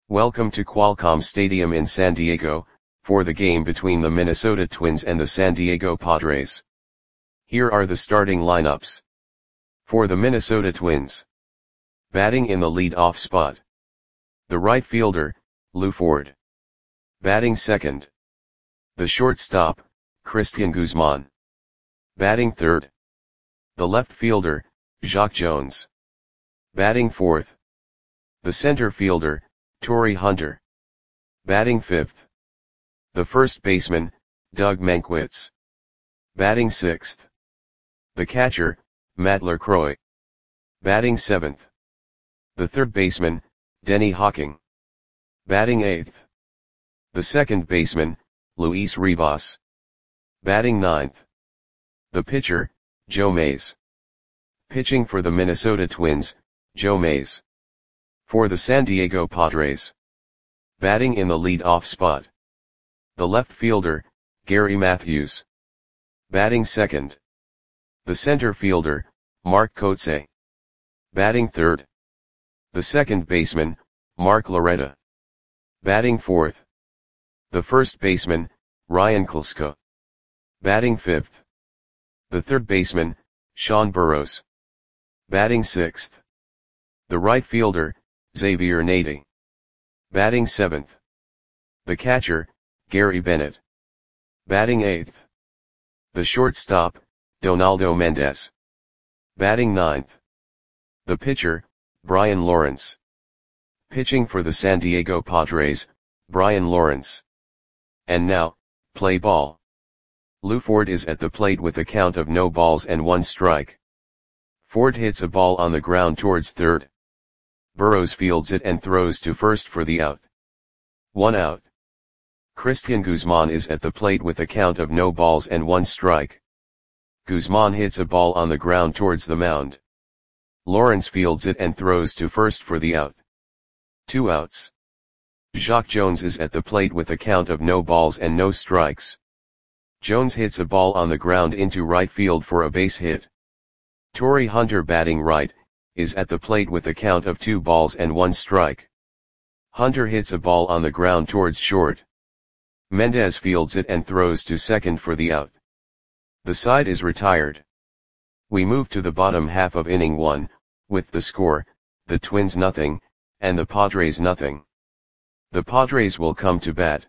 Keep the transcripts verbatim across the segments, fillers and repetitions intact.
Welcome to Qualcomm Stadium in San Diego, for the game between the Minnesota Twins and the San Diego Padres. Here are the starting lineups. For the Minnesota Twins. Batting in the lead-off spot. The right fielder, Lew Ford. Batting second. The shortstop, Cristian Guzman. Batting third. The left fielder, Jacque Jones. Batting fourth. The center fielder, Torii Hunter. Batting fifth. The first baseman, Doug Mankiewicz. Batting sixth. The catcher, Matt LaCroix. Batting seventh. The third baseman, Denny Hawking. Batting eighth. The second baseman, Luis Rivas. Batting ninth. The pitcher, Joe Mays. Pitching for the Minnesota Twins, Joe Mays. For the San Diego Padres. Batting in the lead-off spot. The left fielder, Gary Matthews. Batting second. The center fielder, Mark Kotsay. Batting third. The second baseman, Mark Loretta. Batting fourth. The first baseman, Ryan Klesko. Batting fifth. The third baseman, Sean Burroughs. Batting sixth. The right fielder, Xavier Nady. Batting seventh. The catcher, Gary Bennett. Batting eighth. The shortstop, Donaldo Mendez. Batting ninth. The pitcher, Brian Lawrence. Pitching for the San Diego Padres, Brian Lawrence. And now, play ball. Lew Ford is at the plate with a count of no balls and one strike. Ford hits a ball on the ground towards third. Burroughs fields it and throws to first for the out. One out. Cristian Guzman is at the plate with a count of no balls and one strike. Guzman hits a ball on the ground towards the mound. Lawrence fields it and throws to first for the out. Two outs. Jacque Jones is at the plate with a count of no balls and no strikes. Jones hits a ball on the ground into right field for a base hit. Torii Hunter, batting right, is at the plate with a count of two balls and one strike. Hunter hits a ball on the ground towards short. Mendez fields it and throws to second for the out. The side is retired. We move to the bottom half of inning one, with the score, the Twins nothing, and the Padres nothing. The Padres will come to bat.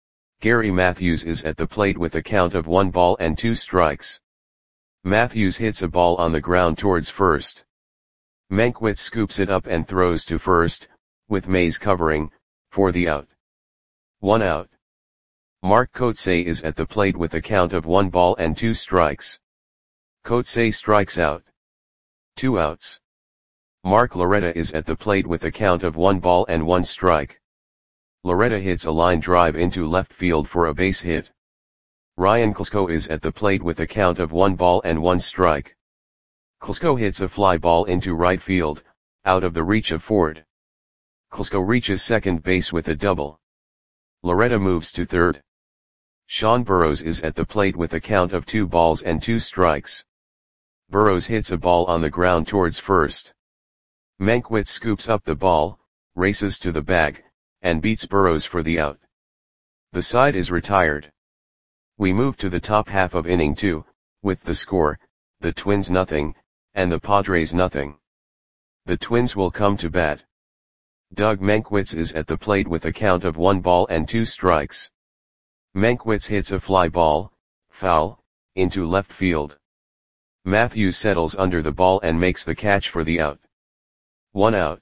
Gary Matthews is at the plate with a count of one ball and two strikes. Matthews hits a ball on the ground towards first. Mankiewicz scoops it up and throws to first, with Mays covering, for the out. One out. Mark Kotsay is at the plate with a count of one ball and two strikes. Kotsay strikes out. Two outs. Mark Loretta is at the plate with a count of one ball and one strike. Loretta hits a line drive into left field for a base hit. Ryan Klesko is at the plate with a count of one ball and one strike. Klesko hits a fly ball into right field, out of the reach of Ford. Klesko reaches second base with a double. Loretta moves to third. Sean Burroughs is at the plate with a count of two balls and two strikes. Burroughs hits a ball on the ground towards first. Mankiewicz scoops up the ball, races to the bag, and beats Burroughs for the out. The side is retired. We move to the top half of inning two, with the score, the Twins nothing, and the Padres nothing. The Twins will come to bat. Doug Mankiewicz is at the plate with a count of one ball and two strikes. Mankiewicz hits a fly ball, foul, into left field. Matthews settles under the ball and makes the catch for the out. One out.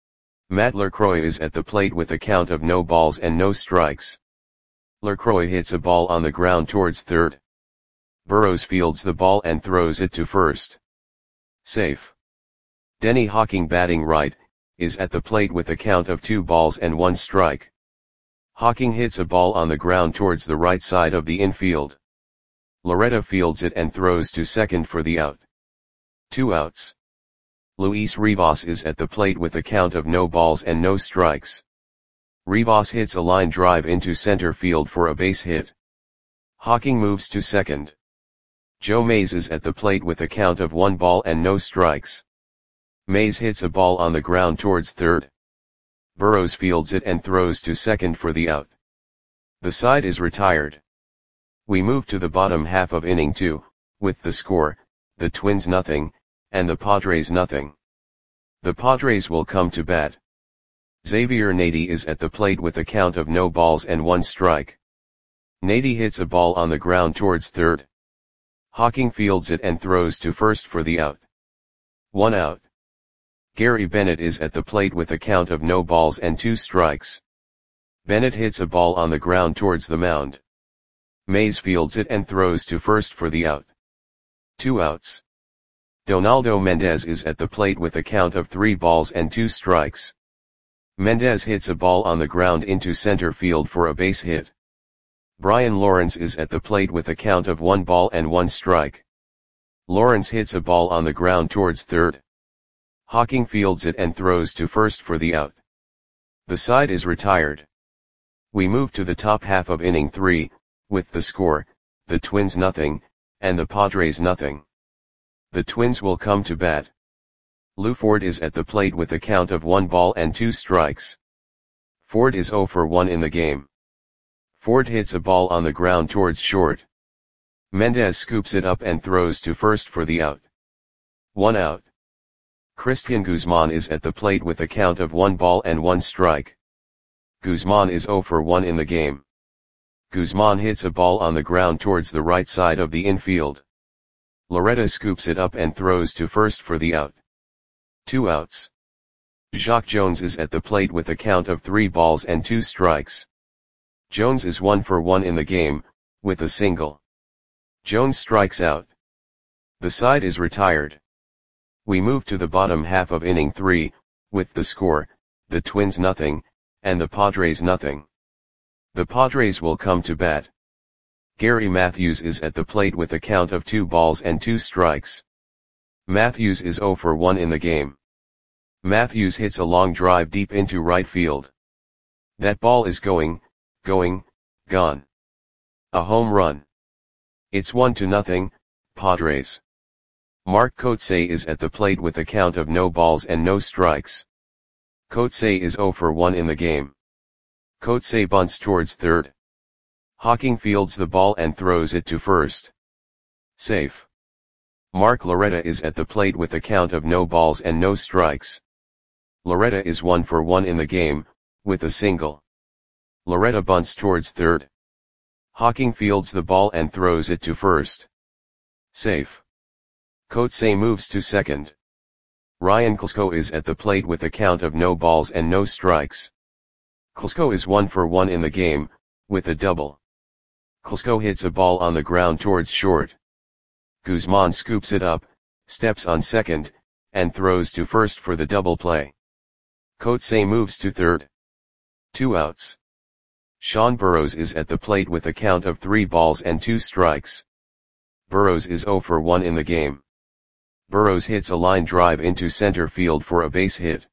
Matt LaCroix is at the plate with a count of no balls and no strikes. LaCroix hits a ball on the ground towards third. Burroughs fields the ball and throws it to first. Safe. Denny Hawking, batting right, is at the plate with a count of two balls and one strike. Hawking hits a ball on the ground towards the right side of the infield. Loretta fields it and throws to second for the out. Two outs. Luis Rivas is at the plate with a count of no balls and no strikes. Rivas hits a line drive into center field for a base hit. Hawking moves to second. Joe Mays is at the plate with a count of one ball and no strikes. Mays hits a ball on the ground towards third. Burrows fields it and throws to second for the out. The side is retired. We move to the bottom half of inning two, with the score, the Twins nothing, and the Padres nothing. The Padres will come to bat. Xavier Nady is at the plate with a count of no balls and one strike. Nady hits a ball on the ground towards third. Hawking fields it and throws to first for the out. One out. Gary Bennett is at the plate with a count of no balls and two strikes. Bennett hits a ball on the ground towards the mound. Mays fields it and throws to first for the out. Two outs. Donaldo Mendez is at the plate with a count of three balls and two strikes. Mendez hits a ball on the ground into center field for a base hit. Brian Lawrence is at the plate with a count of one ball and one strike. Lawrence hits a ball on the ground towards third. Hawking fields it and throws to first for the out. The side is retired. We move to the top half of inning three, with the score, the Twins nothing, and the Padres nothing. The Twins will come to bat. Lou Ford is at the plate with a count of one ball and two strikes. Ford is oh for one in the game. Ford hits a ball on the ground towards short. Mendez scoops it up and throws to first for the out. One out. Christian Guzman is at the plate with a count of one ball and one strike. Guzman is oh for one in the game. Guzman hits a ball on the ground towards the right side of the infield. Loretta scoops it up and throws to first for the out. Two outs. Jacque Jones is at the plate with a count of three balls and two strikes. Jones is one for one in the game, with a single. Jones strikes out. The side is retired. We move to the bottom half of inning three, with the score, the Twins nothing, and the Padres nothing. The Padres will come to bat. Gary Matthews is at the plate with a count of two balls and two strikes. Matthews is oh for one in the game. Matthews hits a long drive deep into right field. That ball is going, going, gone. A home run. It's one to nothing, Padres. Mark Kotsay is at the plate with a count of no balls and no strikes. Kotsay is oh for one in the game. Kotsay bunts towards third. Hawking fields the ball and throws it to first. Safe. Mark Loretta is at the plate with a count of no balls and no strikes. Loretta is one for one in the game, with a single. Loretta bunts towards third. Hawking fields the ball and throws it to first. Safe. Kotsay moves to second. Ryan Klesko is at the plate with a count of no balls and no strikes. Klesko is one for one in the game, with a double. Klesko hits a ball on the ground towards short. Guzman scoops it up, steps on second, and throws to first for the double play. Kotsay moves to third. Two outs. Sean Burrows is at the plate with a count of three balls and two strikes. Burrows is oh for one in the game. Burrows hits a line drive into center field for a base hit.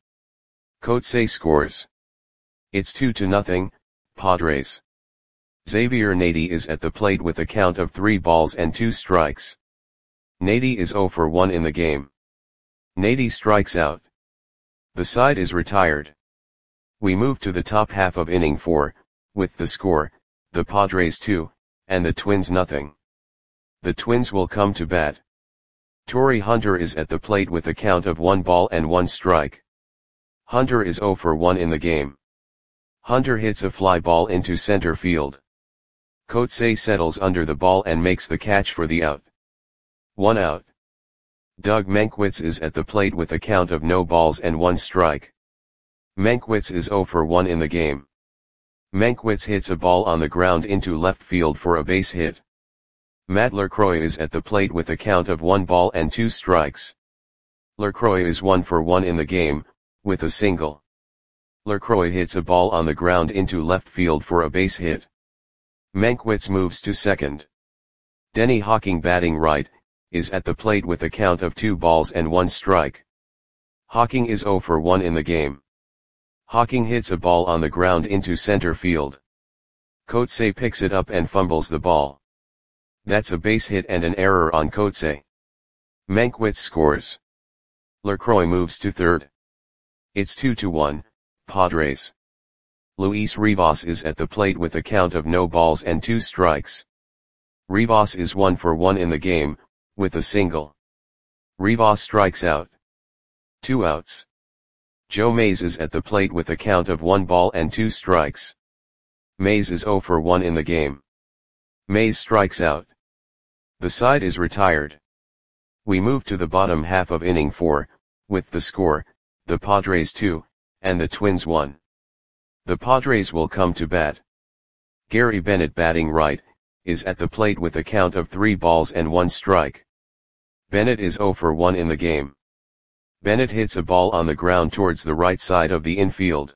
Kotsay scores. It's two to nothing, Padres. Xavier Nady is at the plate with a count of three balls and two strikes. Nady is oh for one in the game. Nady strikes out. The side is retired. We move to the top half of inning four, with the score, the Padres two, and the Twins nothing. The Twins will come to bat. Torrey Hunter is at the plate with a count of one ball and one strike. Hunter is oh for one in the game. Hunter hits a fly ball into center field. Kotsay settles under the ball and makes the catch for the out. One out. Doug Mankiewicz is at the plate with a count of no balls and one strike. Mankiewicz is oh for one in the game. Mankiewicz hits a ball on the ground into left field for a base hit. Matt LaCroix is at the plate with a count of one ball and two strikes. LaCroix is one for one in the game, with a single. LaCroix hits a ball on the ground into left field for a base hit. Mankiewicz moves to second. Denny Hawking, batting right, is at the plate with a count of two balls and one strike. Hawking is oh for one in the game. Hawking hits a ball on the ground into center field. Kotsay picks it up and fumbles the ball. That's a base hit and an error on Kotsay. Mankiewicz scores. LaCroix moves to third. It's two to one, Padres. Luis Rivas is at the plate with a count of no balls and two strikes. Rivas is one for one in the game, with a single. Rivas strikes out. Two outs. Joe Mays is at the plate with a count of one ball and two strikes. Mays is zero for one in the game. Mays strikes out. The side is retired. We move to the bottom half of inning four, with the score, the Padres two, and the Twins one. The Padres will come to bat. Gary Bennett, batting right, is at the plate with a count of three balls and one strike. Bennett is zero for one in the game. Bennett hits a ball on the ground towards the right side of the infield.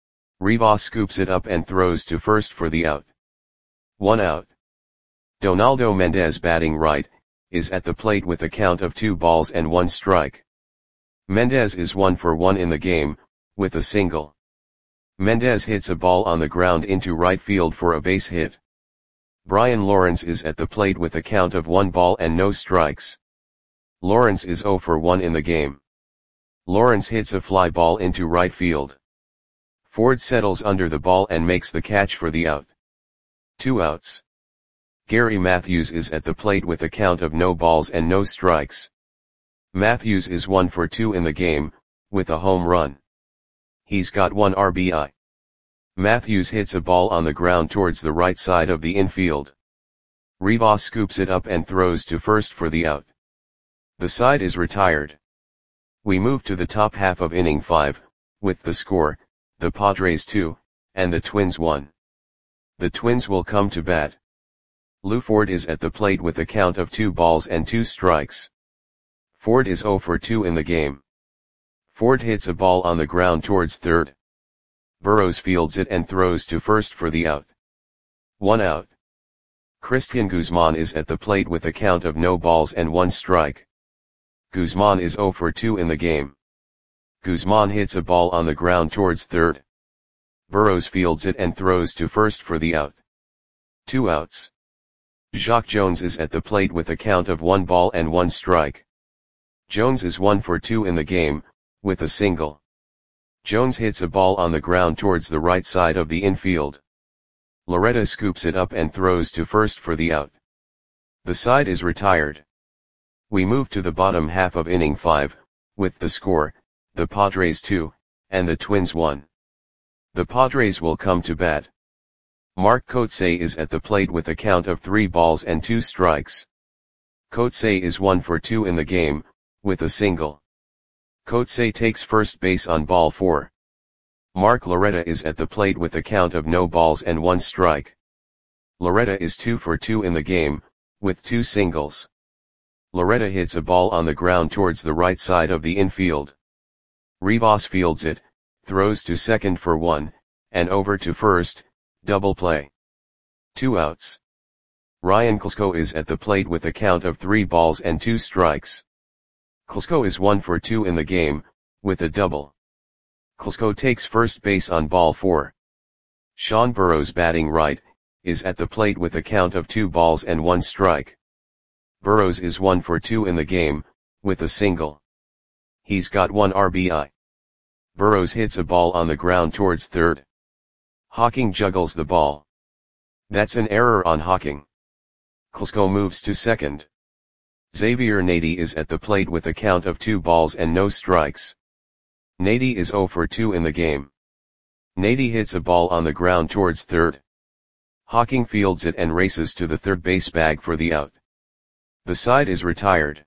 Rivas scoops it up and throws to first for the out. One out. Donaldo Mendez, batting right, is at the plate with a count of two balls and one strike. Mendez is one for one in the game, with a single. Mendez hits a ball on the ground into right field for a base hit. Brian Lawrence is at the plate with a count of one ball and no strikes. Lawrence is zero for one in the game. Lawrence hits a fly ball into right field. Ford settles under the ball and makes the catch for the out. Two outs. Gary Matthews is at the plate with a count of no balls and no strikes. Matthews is one for two in the game, with a home run. He's got one R B I. Matthews hits a ball on the ground towards the right side of the infield. Rivas scoops it up and throws to first for the out. The side is retired. We move to the top half of inning five, with the score, the Padres two, and the Twins one. The Twins will come to bat. Lou Ford is at the plate with a count of two balls and two strikes. Ford is zero for two in the game. Ford hits a ball on the ground towards third. Burrows fields it and throws to first for the out. One out. Christian Guzman is at the plate with a count of no balls and one strike. Guzman is zero for two in the game. Guzman hits a ball on the ground towards third. Burrows fields it and throws to first for the out. Two outs. Jacque Jones is at the plate with a count of one ball and one strike. Jones is one for two in the game, with a single. Jones hits a ball on the ground towards the right side of the infield. Loretta scoops it up and throws to first for the out. The side is retired. We move to the bottom half of inning five, with the score, the Padres two, and the Twins one. The Padres will come to bat. Mark Kotsay is at the plate with a count of three balls and two strikes. Kotsay is one for two in the game, with a single. Kotsay takes first base on ball four. Mark Loretta is at the plate with a count of no balls and one strike. Loretta is two for two in the game, with two singles. Loretta hits a ball on the ground towards the right side of the infield. Rivas fields it, throws to second for one, and over to first, double play. Two outs. Ryan Klesko is at the plate with a count of three balls and two strikes. Klesko is one for two in the game, with a double. Klesko takes first base on ball four. Sean Burrows, batting right, is at the plate with a count of two balls and one strike. Burrows is one for two in the game, with a single. He's got one R B I. Burrows hits a ball on the ground towards third. Hawking juggles the ball. That's an error on Hawking. Klesko moves to second. Xavier Nady is at the plate with a count of two balls and no strikes. Nady is zero for two in the game. Nady hits a ball on the ground towards third. Hawking fields it and races to the third base bag for the out. The side is retired.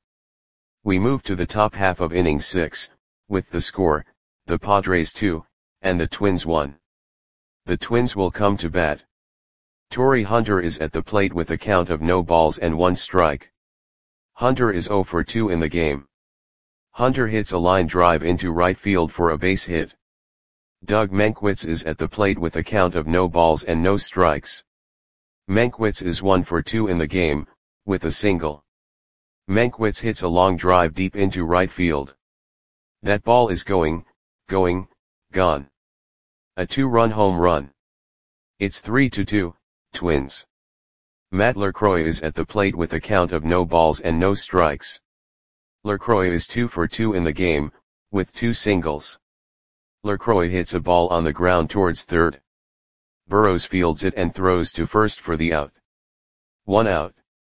We move to the top half of inning six, with the score, the Padres two, and the Twins one. The Twins will come to bat. Torrey Hunter is at the plate with a count of no balls and one strike. Hunter is zero for two in the game. Hunter hits a line drive into right field for a base hit. Doug Mankiewicz is at the plate with a count of no balls and no strikes. Mankiewicz is one for two in the game, with a single. Mankiewicz hits a long drive deep into right field. That ball is going, going, gone. A two-run home run. It's three to two, Twins. Matt LaCroix is at the plate with a count of no balls and no strikes. LaCroix is two for two in the game, with two singles. LaCroix hits a ball on the ground towards third. Burrows fields it and throws to first for the out. One out.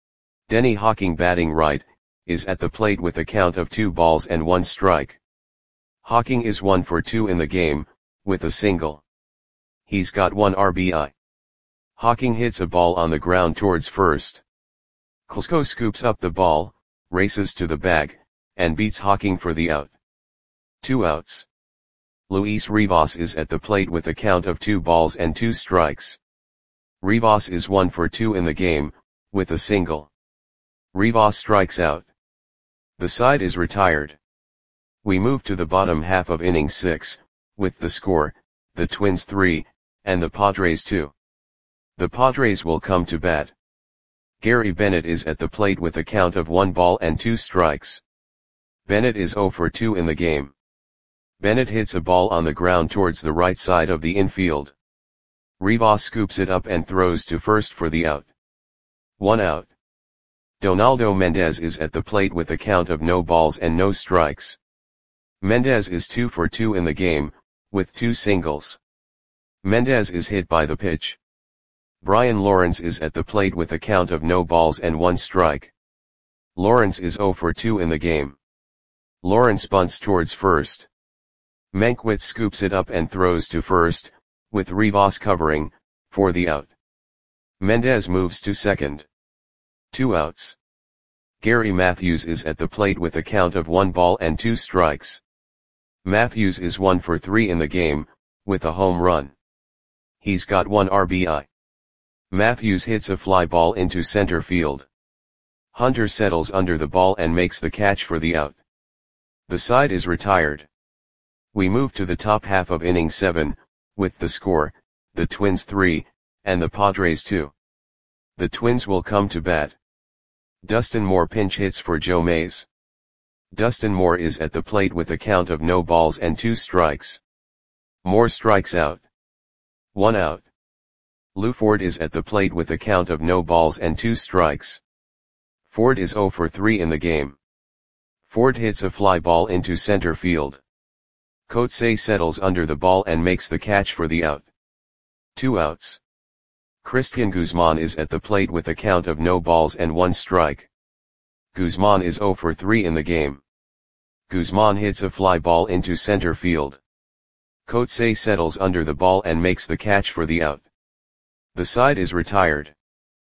Denny Hawking, batting right, is at the plate with a count of two balls and one strike. Hawking is one for two in the game, with a single. He's got one R B I. Hawking hits a ball on the ground towards first. Klesko scoops up the ball, races to the bag, and beats Hawking for the out. Two outs. Luis Rivas is at the plate with a count of two balls and two strikes. Rivas is one for two in the game, with a single. Rivas strikes out. The side is retired. We move to the bottom half of inning six, with the score, the Twins three, and the Padres two. The Padres will come to bat. Gary Bennett is at the plate with a count of one ball and two strikes. Bennett is zero for two in the game. Bennett hits a ball on the ground towards the right side of the infield. Rivas scoops it up and throws to first for the out. One out. Donaldo Mendez is at the plate with a count of no balls and no strikes. Mendez is two for two in the game, with two singles. Mendez is hit by the pitch. Brian Lawrence is at the plate with a count of no balls and one strike. Lawrence is zero for two in the game. Lawrence bunts towards first. Mankiewicz scoops it up and throws to first, with Rivas covering, for the out. Mendez moves to second. Two outs. Gary Matthews is at the plate with a count of one ball and two strikes. Matthews is one for three in the game, with a home run. He's got one R B I. Matthews hits a fly ball into center field. Hunter settles under the ball and makes the catch for the out. The side is retired. We move to the top half of inning seven, with the score, the Twins three, and the Padres two. The Twins will come to bat. Dustin Moore pinch hits for Joe Mays. Dustin Moore is at the plate with a count of no balls and two strikes. Moore strikes out. One out. Lou Ford is at the plate with a count of no balls and two strikes. Ford is zero for three in the game. Ford hits a fly ball into center field. Coetzee settles under the ball and makes the catch for the out. Two outs. Christian Guzman is at the plate with a count of no balls and one strike. Guzman is zero for three in the game. Guzman hits a fly ball into center field. Coetzee settles under the ball and makes the catch for the out. The side is retired.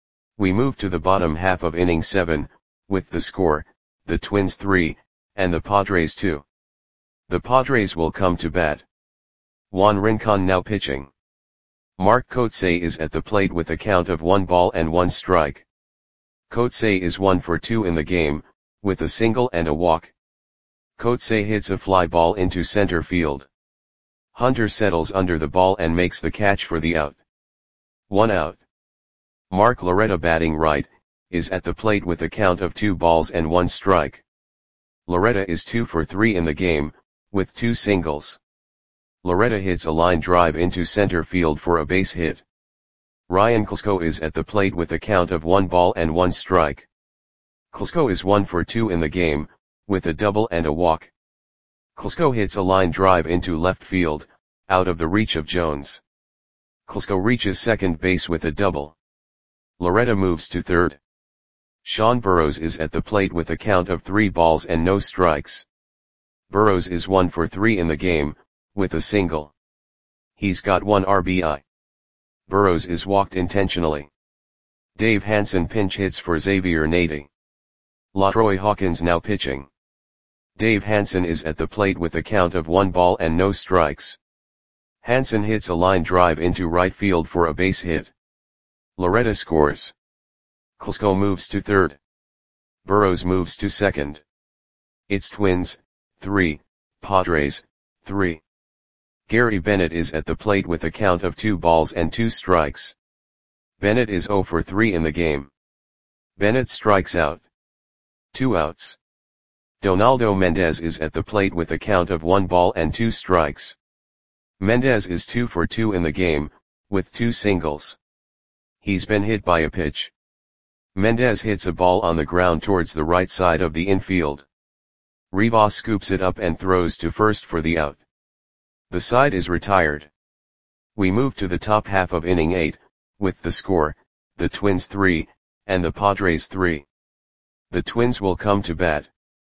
We move to the bottom half of inning seven, with the score, the Twins three, and the Padres two. The Padres will come to bat. Juan Rincon now pitching. Mark Coetzee is at the plate with a count of one ball and one strike. Coetzee is one for two in the game, with a single and a walk. Coetzee hits a fly ball into center field. Hunter settles under the ball and makes the catch for the out. One out. Mark Loretta, batting right, is at the plate with a count of two balls and one strike. Loretta is two for three in the game, with two singles. Loretta hits a line drive into center field for a base hit. Ryan Klesko is at the plate with a count of one ball and one strike. Klesko is one for two in the game, with a double and a walk. Klesko hits a line drive into left field, out of the reach of Jones. Klesko reaches second base with a double. Loretta moves to third. Sean Burrows is at the plate with a count of three balls and no strikes. Burrows is one for three in the game, with a single. He's got one R B I. Burrows is walked intentionally. Dave Hansen pinch hits for Xavier Nady. LaTroy Hawkins now pitching. Dave Hansen is at the plate with a count of one ball and no strikes. Hansen hits a line drive into right field for a base hit. Loretta scores. Klesko moves to third. Burrows moves to second. It's Twins, three, Padres, three. Gary Bennett is at the plate with a count of two balls and two strikes. Bennett is zero for three in the game. Bennett strikes out. Two outs. Donaldo Mendez is at the plate with a count of one ball and two strikes. Mendez is two for two in the game, with two singles. He's been hit by a pitch. Mendez hits a ball on the ground towards the right side of the infield. Rivas scoops it up and throws to first for the out. The side is retired. We move to the top half of inning eight, with the score, the Twins three, and the Padres three. The Twins will come to bat.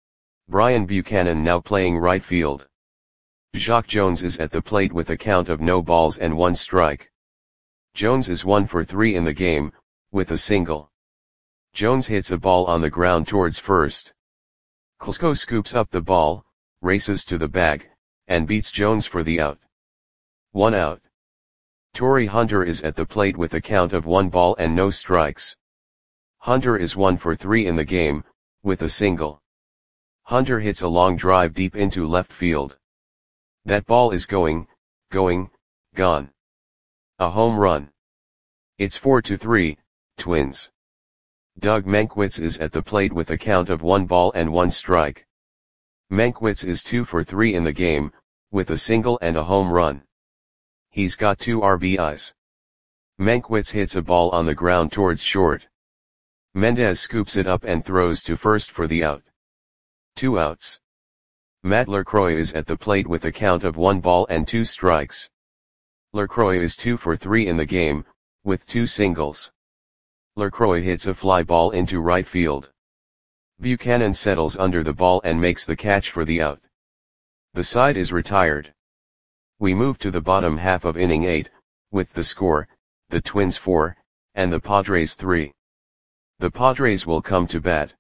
Brian Buchanan now playing right field. Jacque Jones is at the plate with a count of no balls and one strike. Jones is one for three in the game, with a single. Jones hits a ball on the ground towards first. Klesko scoops up the ball, races to the bag, and beats Jones for the out. One out. Torii Hunter is at the plate with a count of one ball and no strikes. Hunter is one for three in the game, with a single. Hunter hits a long drive deep into left field. That ball is going, going, gone. A home run. It's four to three, Twins. Doug Mankiewicz is at the plate with a count of one ball and one strike. Mankiewicz is two for three in the game, with a single and a home run. He's got two R B Is. Mankiewicz hits a ball on the ground towards short. Mendez scoops it up and throws to first for the out. Two outs. Matt LaCroix is at the plate with a count of one ball and two strikes. LaCroix is two for three in the game, with two singles. LaCroix hits a fly ball into right field. Buchanan settles under the ball and makes the catch for the out. The side is retired. We move to the bottom half of inning eight, with the score, the Twins four, and the Padres three. The Padres will come to bat.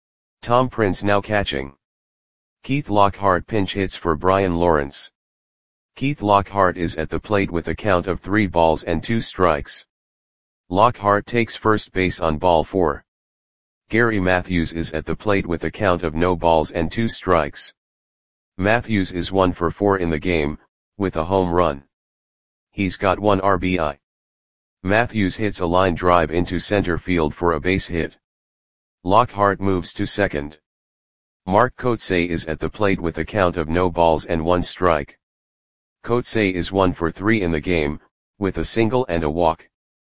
Tom Prince now catching. Keith Lockhart pinch hits for Brian Lawrence. Keith Lockhart is at the plate with a count of three balls and two strikes. Lockhart takes first base on ball four. Gary Matthews is at the plate with a count of no balls and two strikes. Matthews is one for four in the game, with a home run. He's got one R B I. Matthews hits a line drive into center field for a base hit. Lockhart moves to second. Mark Kotsay is at the plate with a count of no balls and one strike. Kotsay is one for three in the game, with a single and a walk.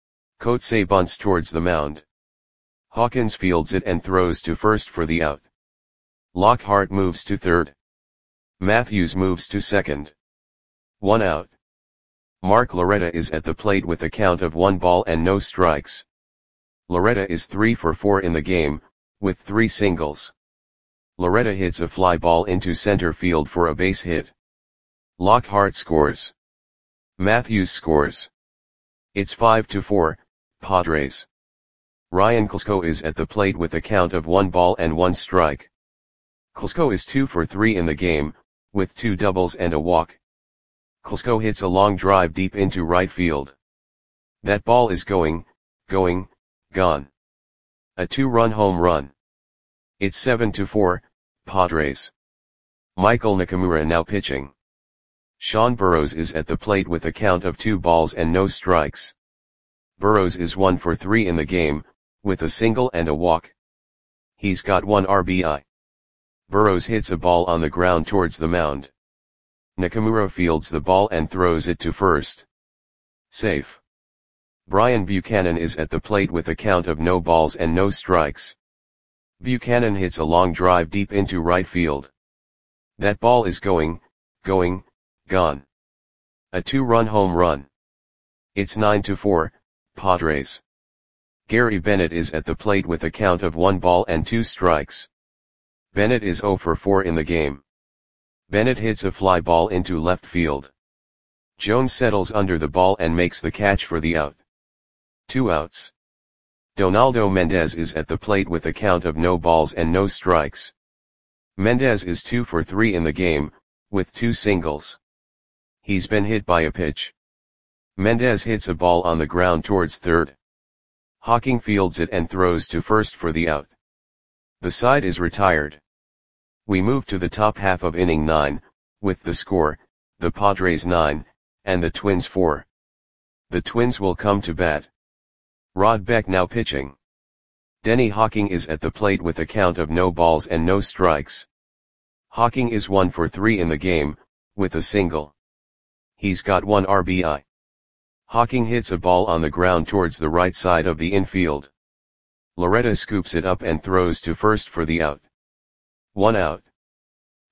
Kotsay bunts towards the mound. Hawkins fields it and throws to first for the out. Lockhart moves to third. Matthews moves to second. One out. Mark Loretta is at the plate with a count of one ball and no strikes. Loretta is three for four in the game, with three singles. Loretta hits a fly ball into center field for a base hit. Lockhart scores. Matthews scores. It's five to four, Padres. Ryan Klesko is at the plate with a count of one ball and one strike. Klesko is two for three in the game, with two doubles and a walk. Klesko hits a long drive deep into right field. That ball is going, going, gone. A two-run home run. It's seven to four, Padres. Michael Nakamura now pitching. Sean Burrows is at the plate with a count of two balls and no strikes. Burrows is one for three in the game, with a single and a walk. He's got one R B I. Burrows hits a ball on the ground towards the mound. Nakamura fields the ball and throws it to first. Safe. Brian Buchanan is at the plate with a count of no balls and no strikes. Buchanan hits a long drive deep into right field. That ball is going, going, gone. A two-run home run. It's nine to four, Padres. Gary Bennett is at the plate with a count of one ball and two strikes. Bennett is zero for four in the game. Bennett hits a fly ball into left field. Jones settles under the ball and makes the catch for the out. Two outs. Donaldo Mendez is at the plate with a count of no balls and no strikes. Mendez is two for three in the game, with two singles. He's been hit by a pitch. Mendez hits a ball on the ground towards third. Hawking fields it and throws to first for the out. The side is retired. We move to the top half of inning nine, with the score, the Padres nine, and the Twins four. The Twins will come to bat. Rod Beck now pitching. Denny Hawking is at the plate with a count of no balls and no strikes. Hawking is one for three in the game, with a single. He's got one R B I. Hawking hits a ball on the ground towards the right side of the infield. Loretta scoops it up and throws to first for the out. One out.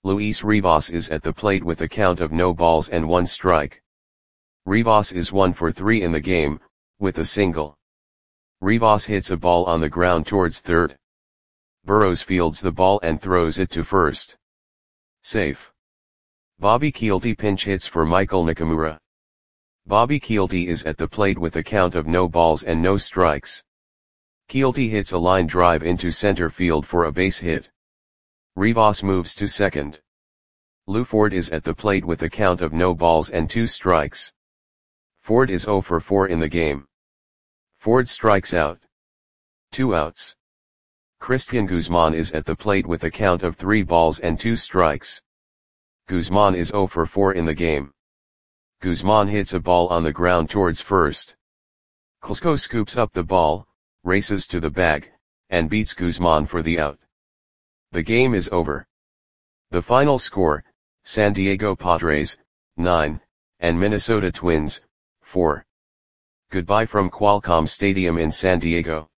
Luis Rivas is at the plate with a count of no balls and one strike. Rivas is one for three in the game, with a single. Rivas hits a ball on the ground towards third. Burrows fields the ball and throws it to first. Safe. Bobby Kielty pinch hits for Michael Nakamura. Bobby Kielty is at the plate with a count of no balls and no strikes. Kielty hits a line drive into center field for a base hit. Rivas moves to second. Lou Ford is at the plate with a count of no balls and two strikes. Ford is zero for four in the game. Ford strikes out. Two outs. Christian Guzman is at the plate with a count of three balls and two strikes. Guzman is zero for four in the game. Guzman hits a ball on the ground towards first. Klesko scoops up the ball, races to the bag, and beats Guzman for the out. The game is over. The final score, San Diego Padres, nine, and Minnesota Twins, four. Goodbye from Qualcomm Stadium in San Diego.